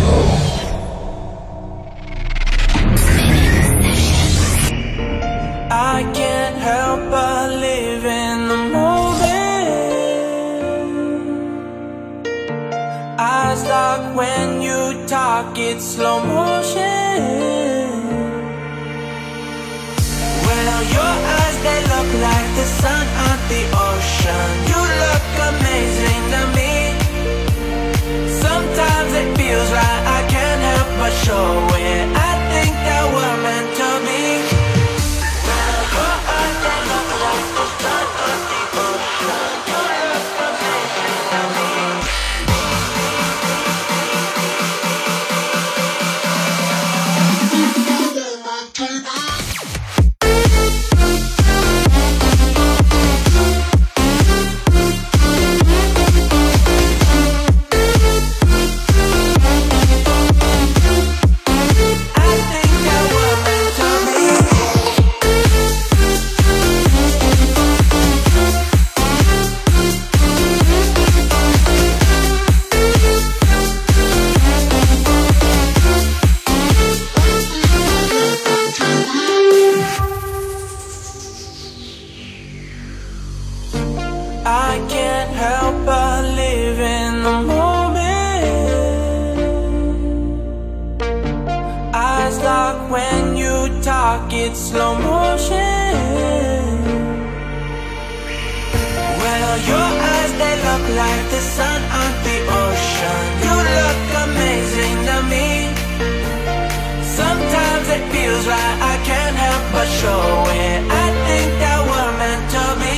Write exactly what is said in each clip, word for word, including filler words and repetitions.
I can't help but live in the moment. Eyes lock when you talk, it's slow motion. Well, your eyes, they look like the sun on the ocean. You look amazing to me. Sometimes it feels like I can't help but show it. I think that we're meant to be. I can't help but live in the moment. Eyes lock when you talk, it's slow motion. Well, your eyes, they look like the sun on the ocean. You look amazing to me. Sometimes it feels like I can't help but show it. I think that we're meant to be.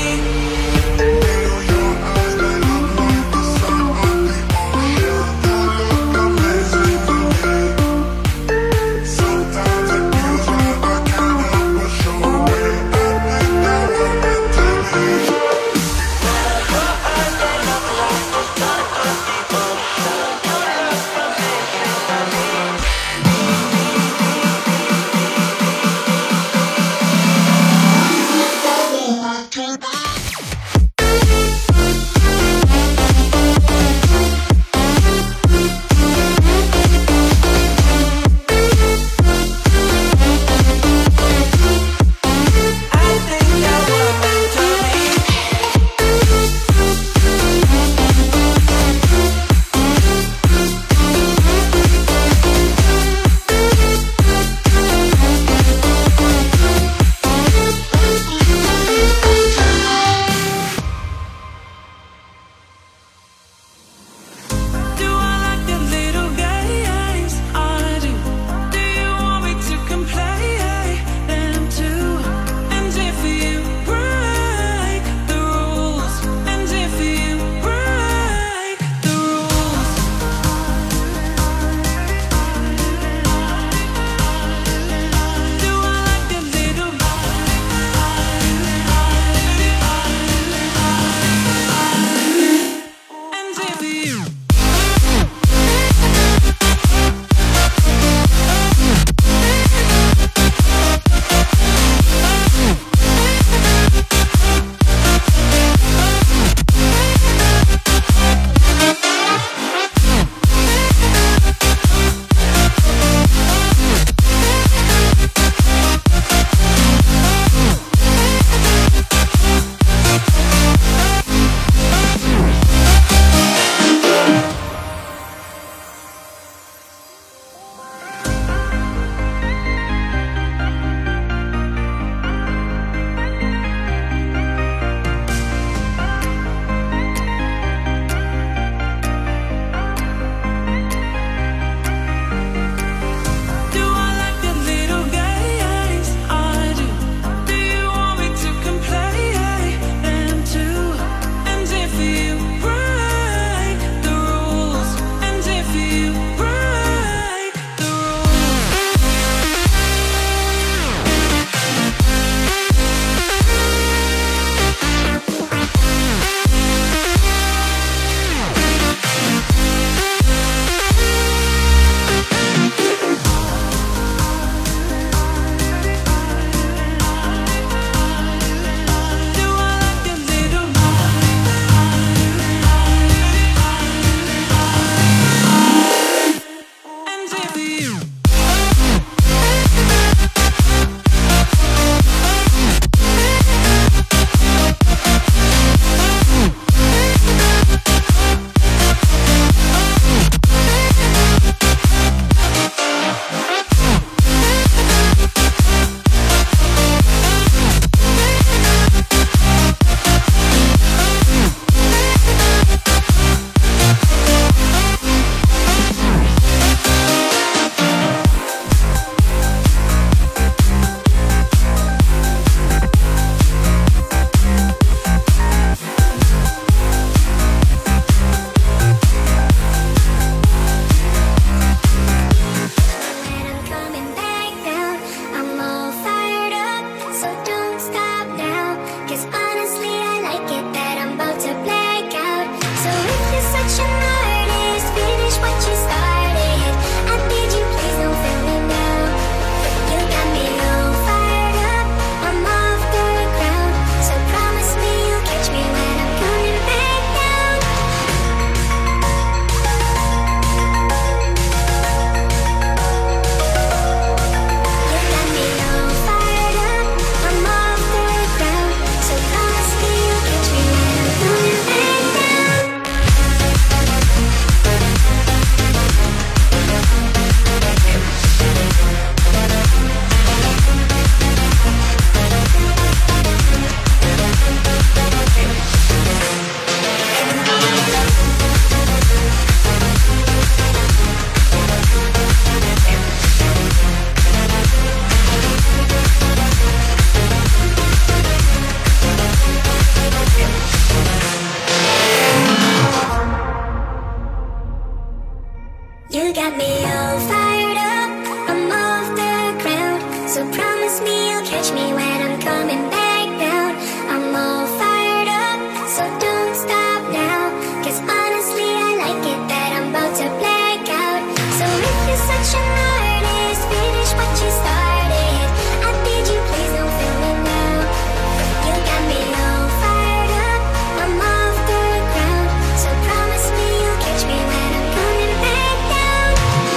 You got me all fired up, I'm off the ground. So promise me you'll catch me when I'm coming back down. I'm all fired up, so don't stop now. Cause honestly I like it that I'm about to black out. So if you're such an artist, finish what you started. I bid you please don't fail me now. You got me all fired up, I'm off the ground. So promise me you'll catch me when I'm coming back down.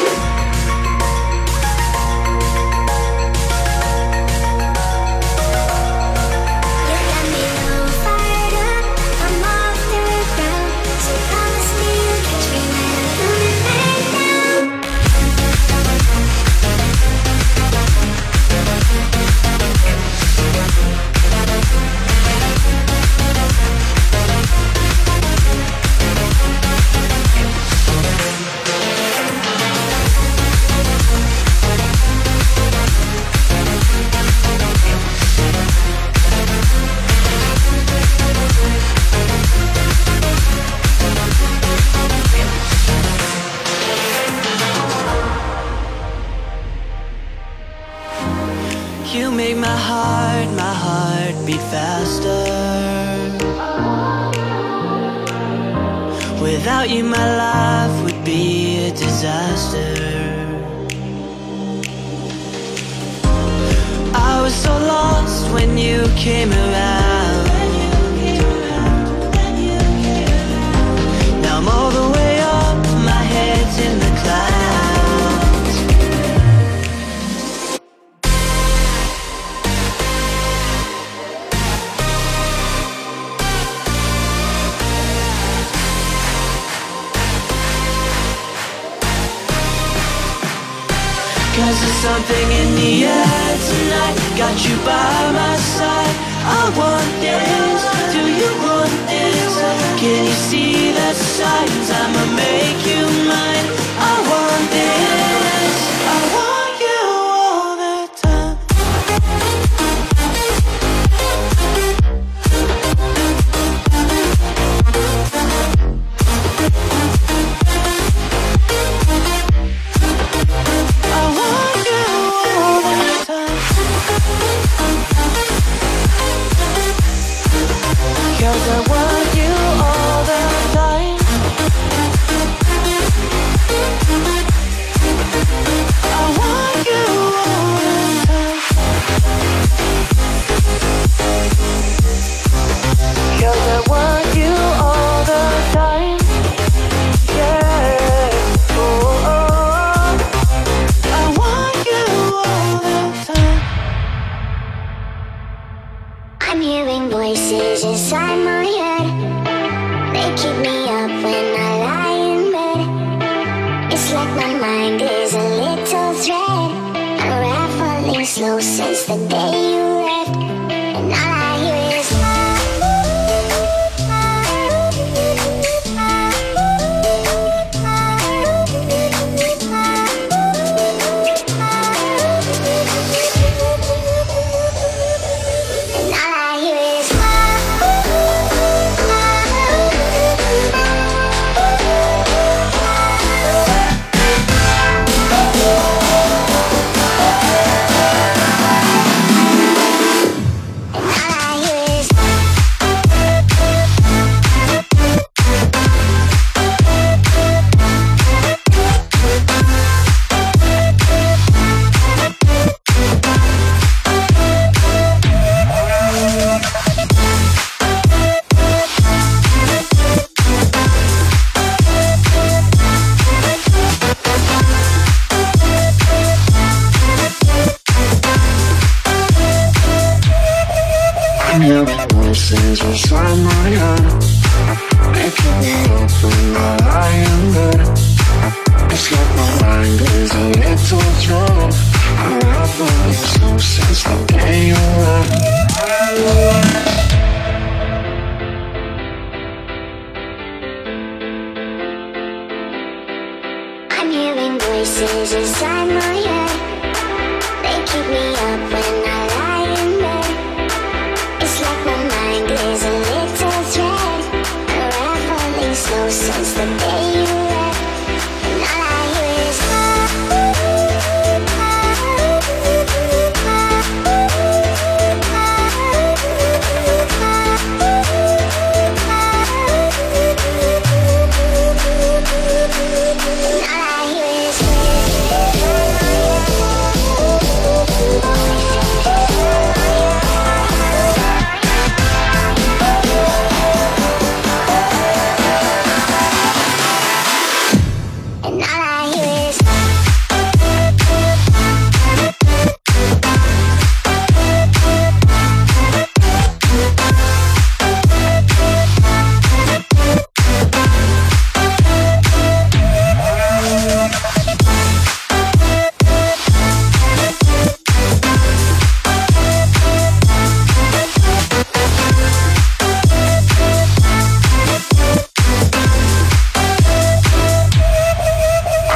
You got me all fired up, I'm off the ground. So promise me you'll catch me when I'm coming back down. You make my heart, my heart beat faster. Without you my life would be a disaster. I was so lost when you came around. Now I'm all the way up, my head's in the clouds. Cause there's something in the air tonight. Got you by my side. I want this, do you want this? Can you see the signs? I'ma make you mine. I want this, I want you all the time. I want you all the time. Cause I want you all the time. I want you all the time. Cause I want you all the time. Yeah. Oh, oh. I want you all the time. I'm hearing voices inside my head. They keep me up when I lie in bed. It's like my mind is a little thread, unraveling slow since the day you left. And all I hear is and all I hear is I'm hearing voices inside my head. They keep me up when I lie in bed. It's like my mind is a little drum. I'm rattling slow since the day you left. I'm hearing voices inside my head. They keep me up when I lie in bed. It's like my mind is a little thread, unraveling slow since the day you left. And all I hear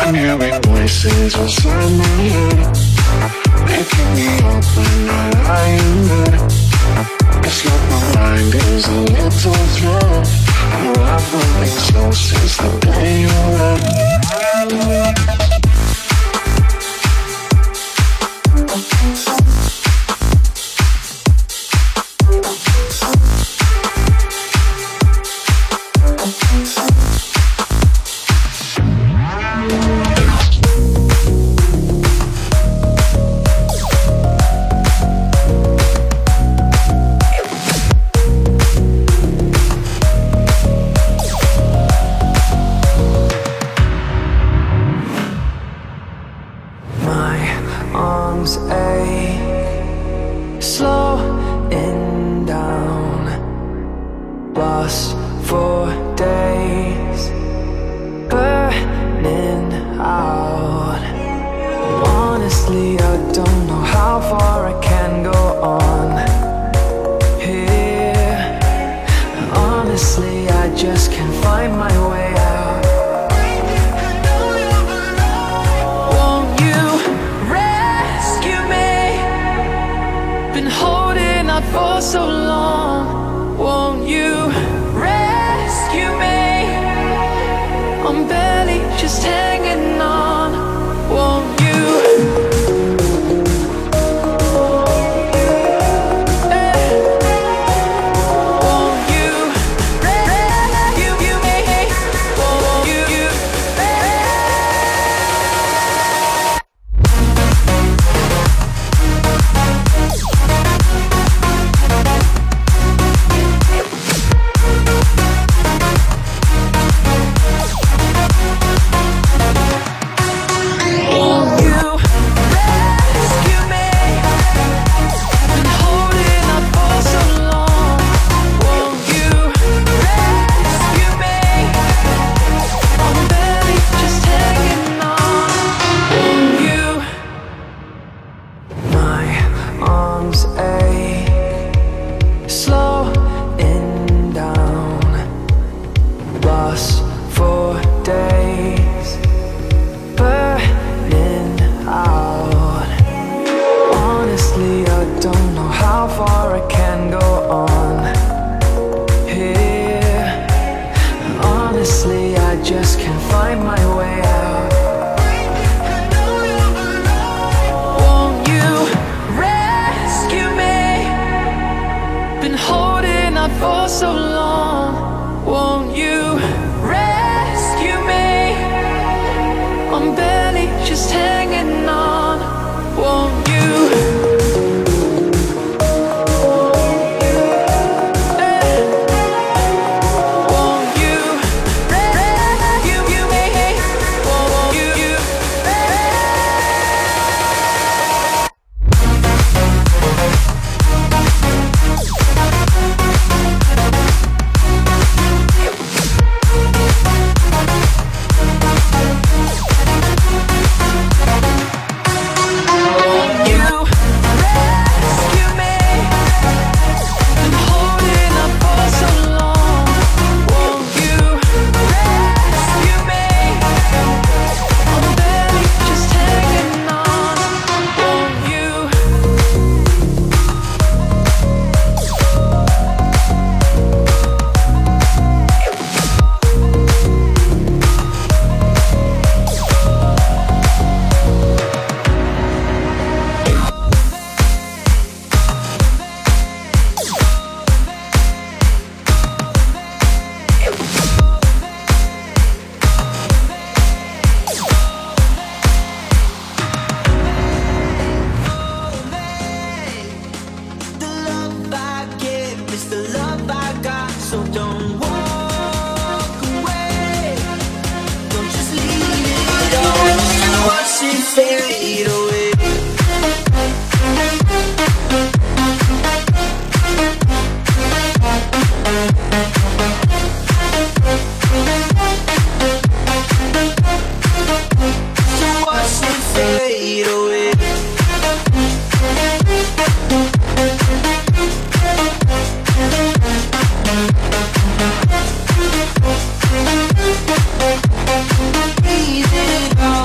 I'm hearing voices inside my head, making me up when I lie in bed. It's like my mind is a little drunk. I've been so since the day you left. Fade away. So watch it fade away. Ease it off.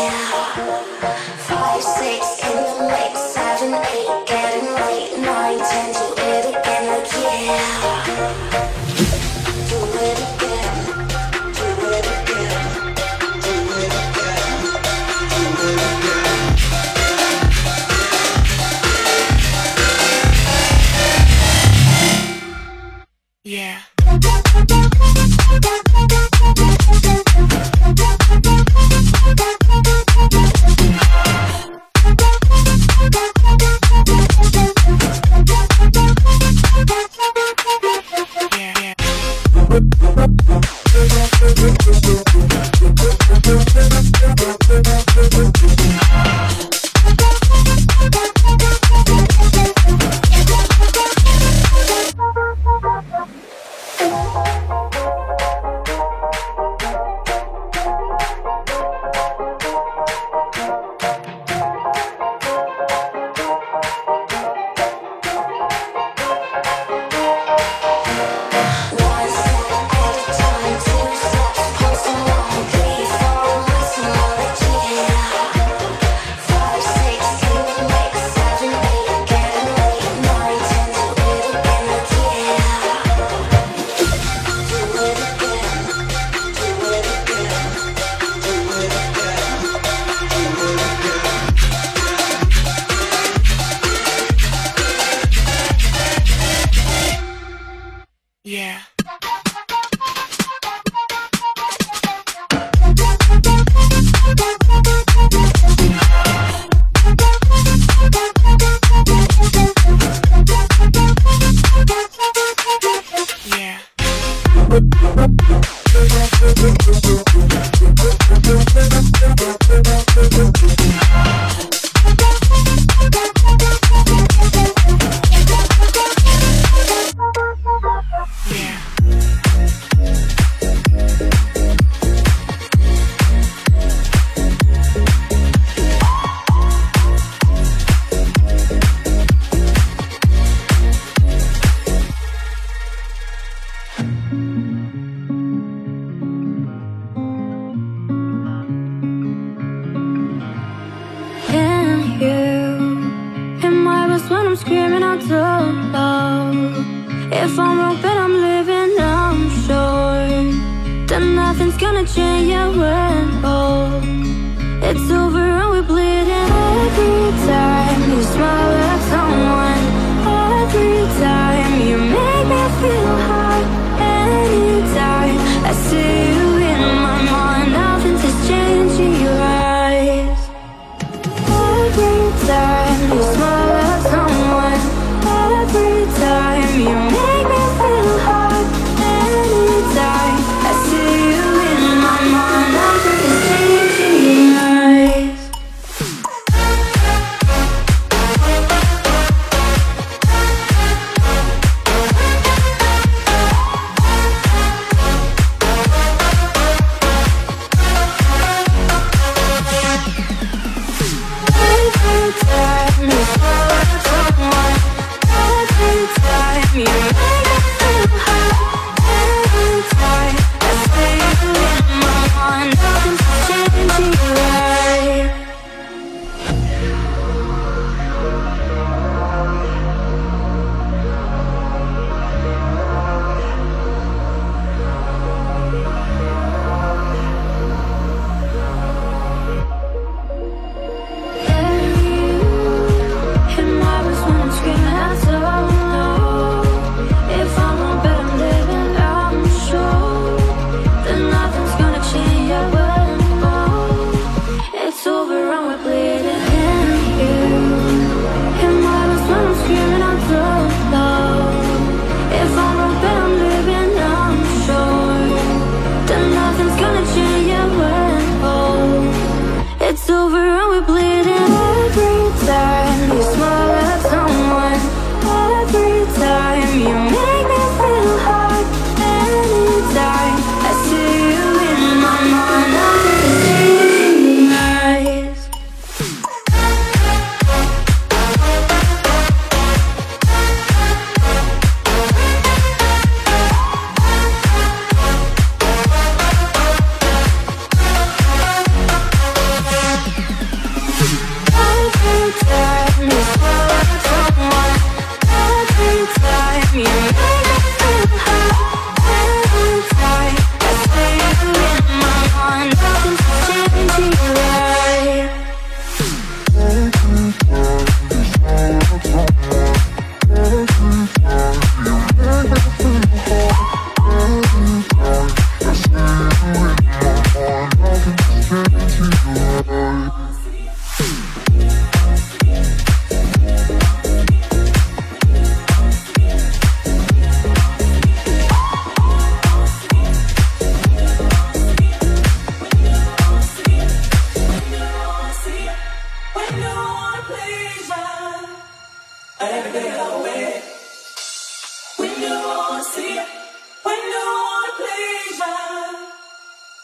Anytime I see you in my mind, nothing is changing you.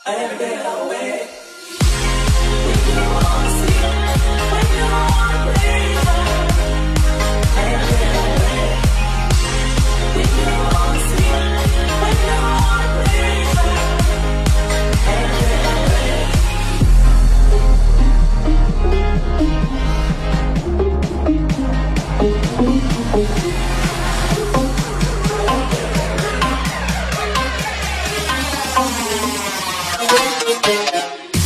We'll be right back.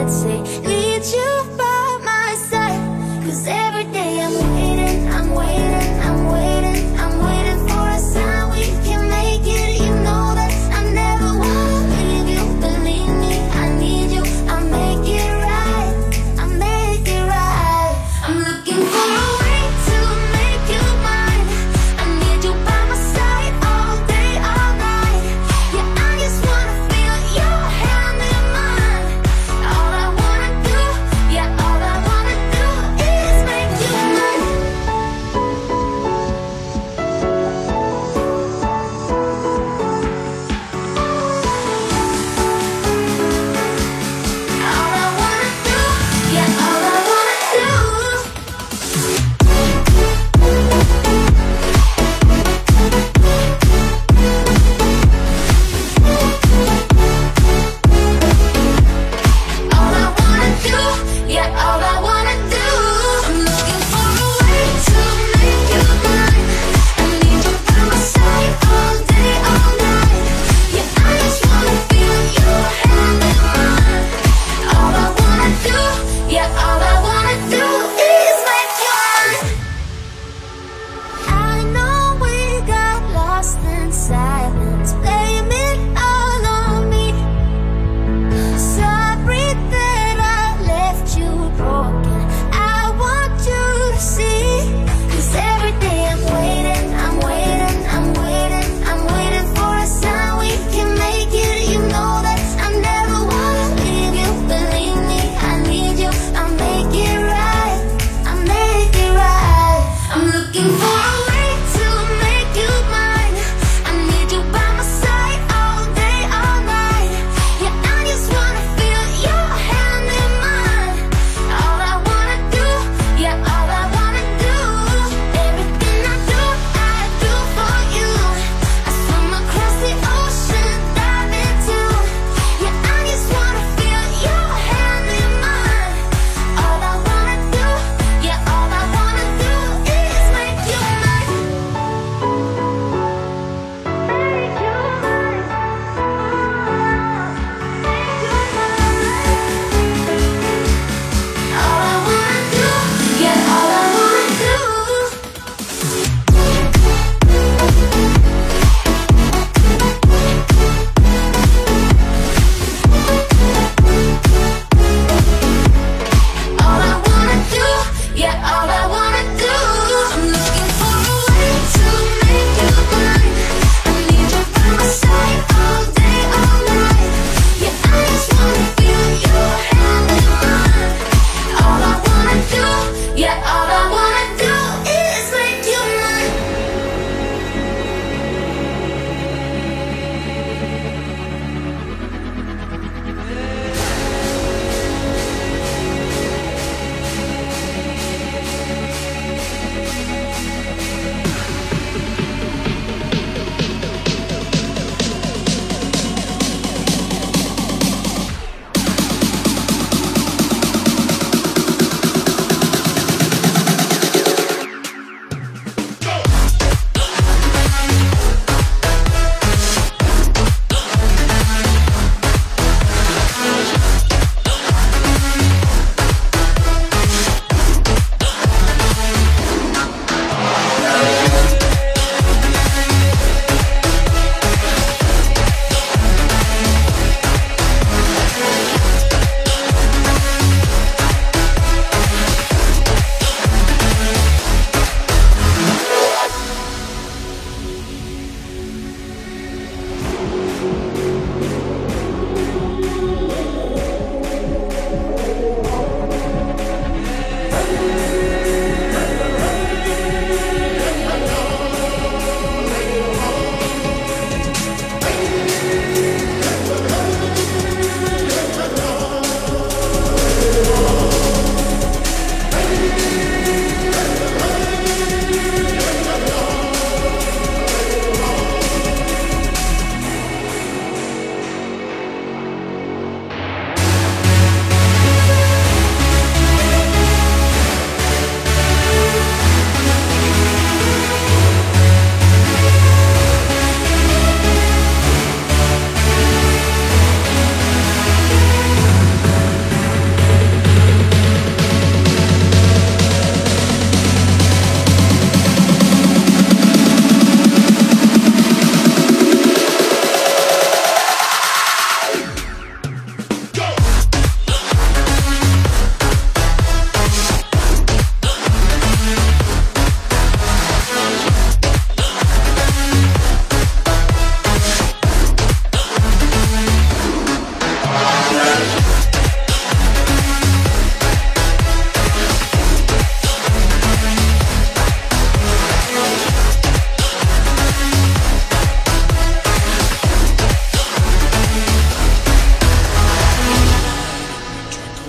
I'd say need you by my side. Cause every day I'm waiting, I'm waiting, I'm waiting, I'm waiting for a sign we can make it. You know that I never wanna leave you. Believe me, I need you. I'll make it right, I'll make it right. I'm looking for a way to make you mine. I need you by my side all day, all night. Yeah, I just wanna feel your hand in mine. All I wanna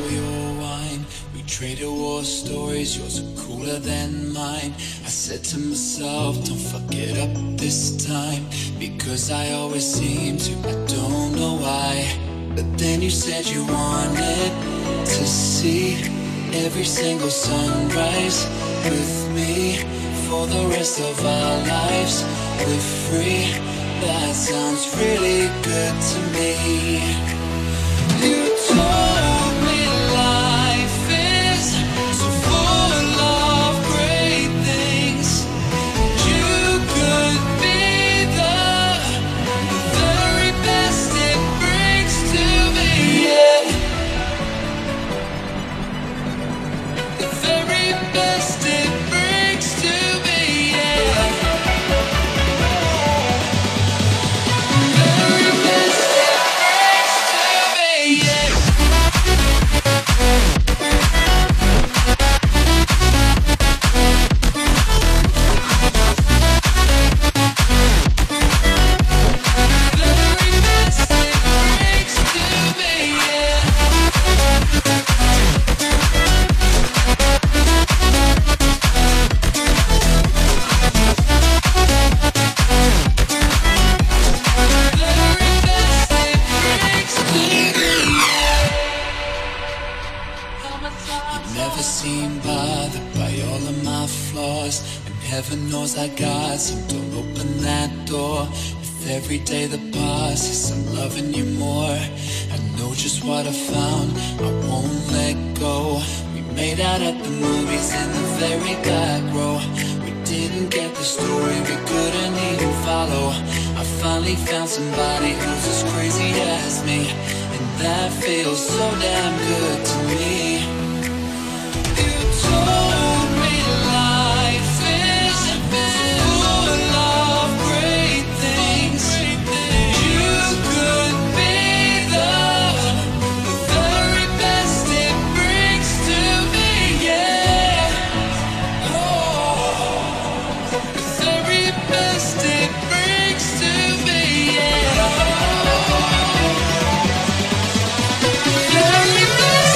for your wine. We traded war stories, yours are cooler than mine. I said to myself, don't fuck it up this time, because I always seem to, I don't know why. But then you said you wanted to see every single sunrise with me for the rest of our lives. We're free, that sounds really good to me. You told me life is so full of great things. You could be the very best it brings to me, yeah. The very best it brings to me, yeah. The very best it brings to me, yeah. Never seem bothered by all of my flaws, and heaven knows I got some. Don't open that door. With every day that passes, I'm loving you more. I know just what I found, I won't let go. We made out at the movies in the very back row. We didn't get the story, we couldn't even follow. I finally found somebody who's as crazy as me, and that feels so damn good to me. You told me life is full of great things. You could be the very best it brings to me, yeah. Oh, the very best it brings to me, yeah. The very best.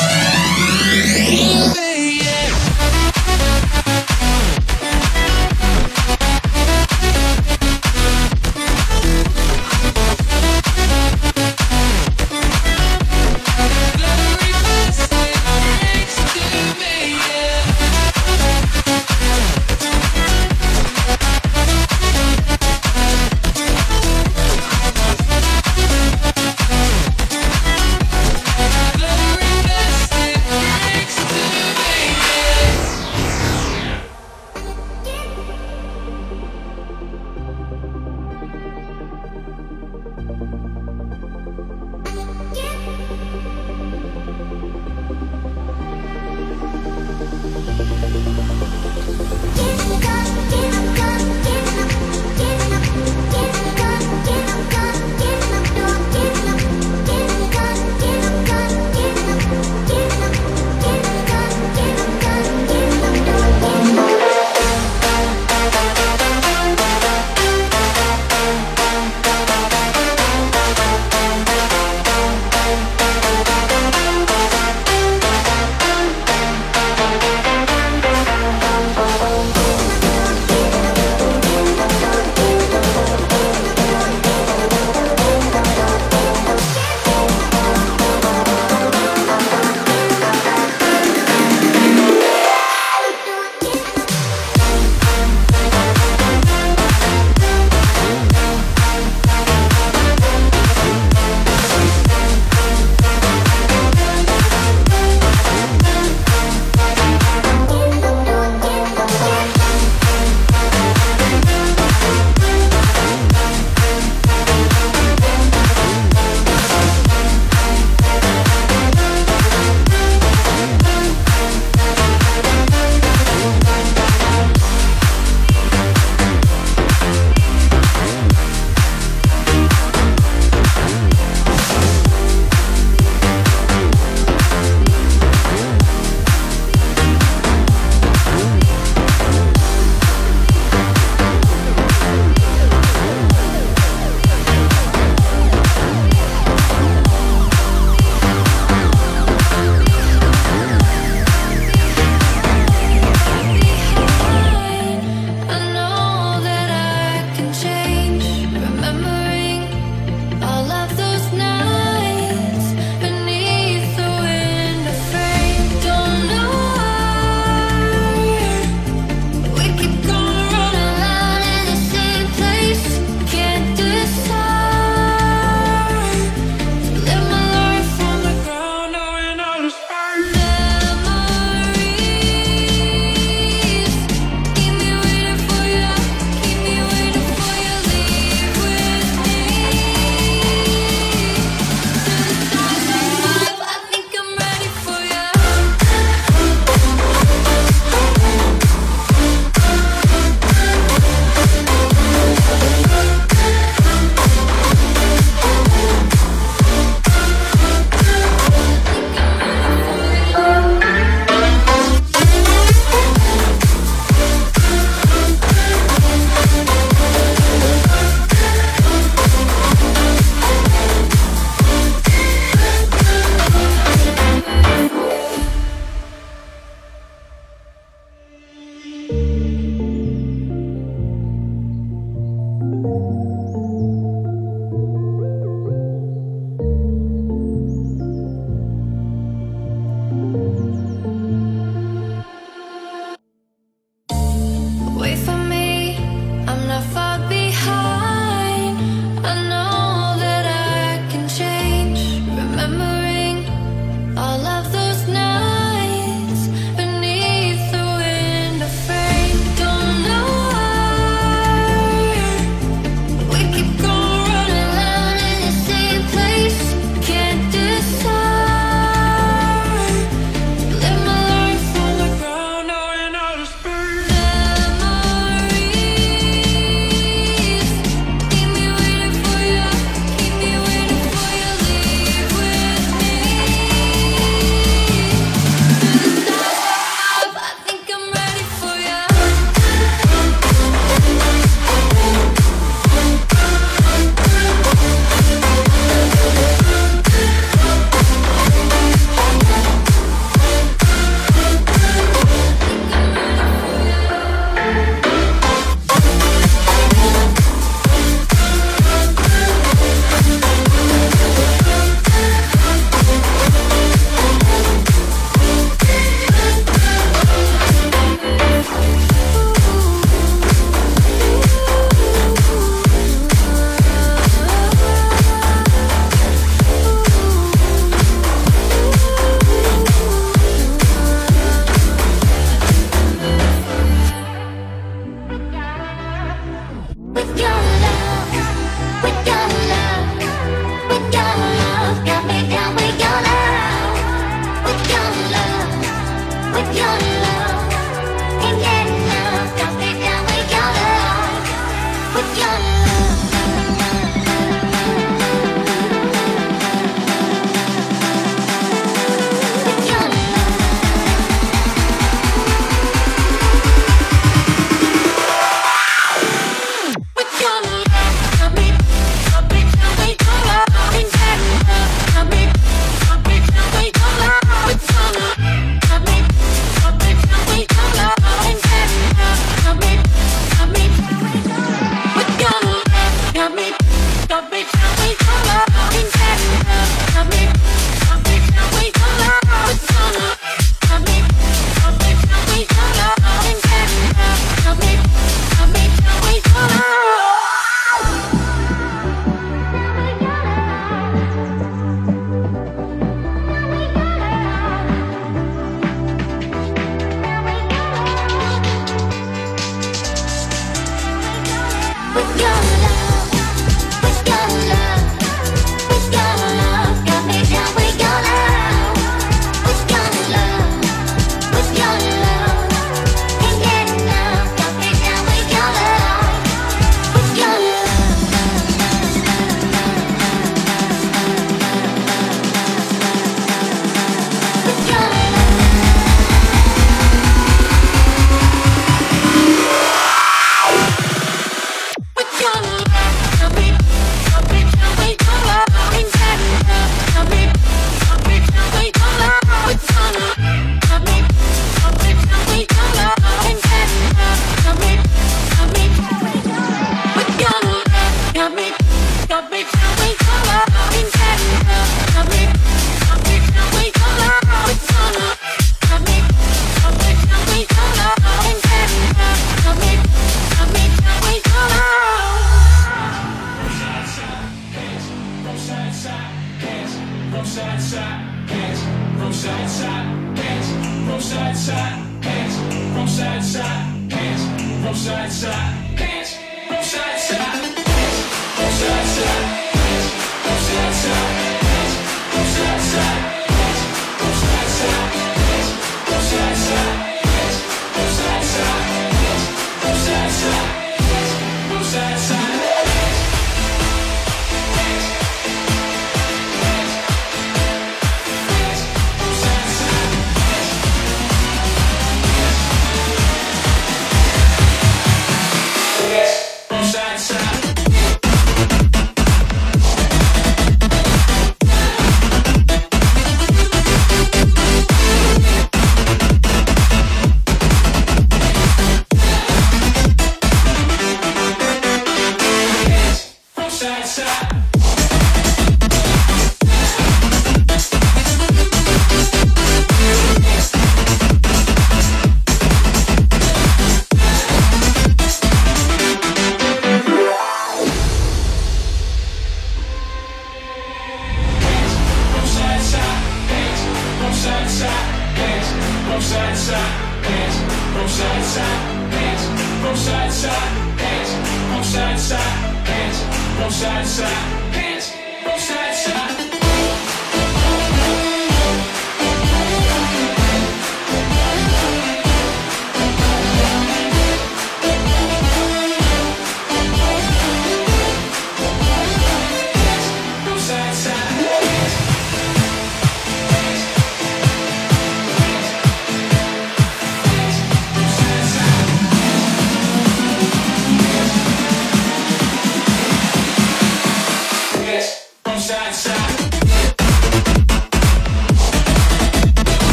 Side, side, hands, both side, side, hands, both side, side.